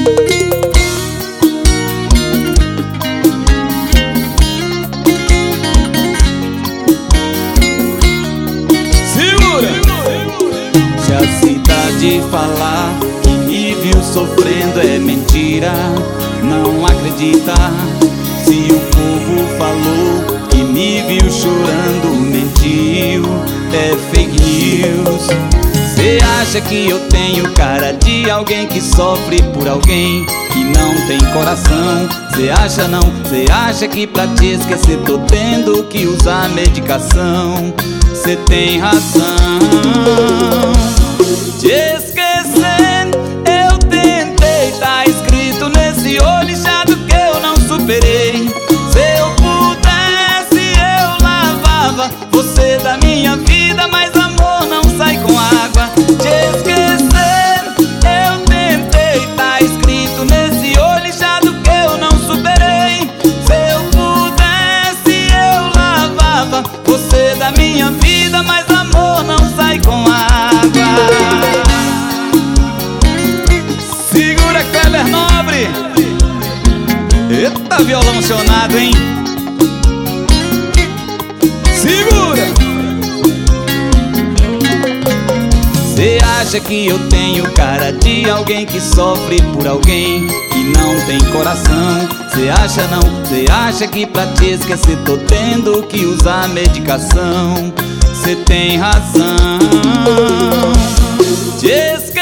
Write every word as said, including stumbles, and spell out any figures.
Se a cidade falar que me viu sofrendo é mentira, não acredita. Se o povo falou que me viu chorando, mentiu, é fake news. Cê acha que eu tenho cara de alguém que sofre por alguém que não tem coração? Cê acha não? Cê acha que pra te esquecer tô tendo que usar medicação? Cê tem razão. Te esquecer eu tentei, tá escrito nesse olho inchado que eu não superei. Se eu pudesse eu lavava você da minha vida, mas amor não sai com água. Te esquecer eu tentei, tá escrito nesse olho inchado que eu não superei. Se eu pudesse eu lavava você da minha vida, mas amor não sai com água. Segura, Kleber Nobre. Eita, violão emocionado, hein? Segura. Cê acha que eu tenho cara de alguém que sofre por alguém que não tem coração? Cê acha não? Cê acha que pra te esquecer tô tendo que usar medicação? Cê tem razão. Te esquecer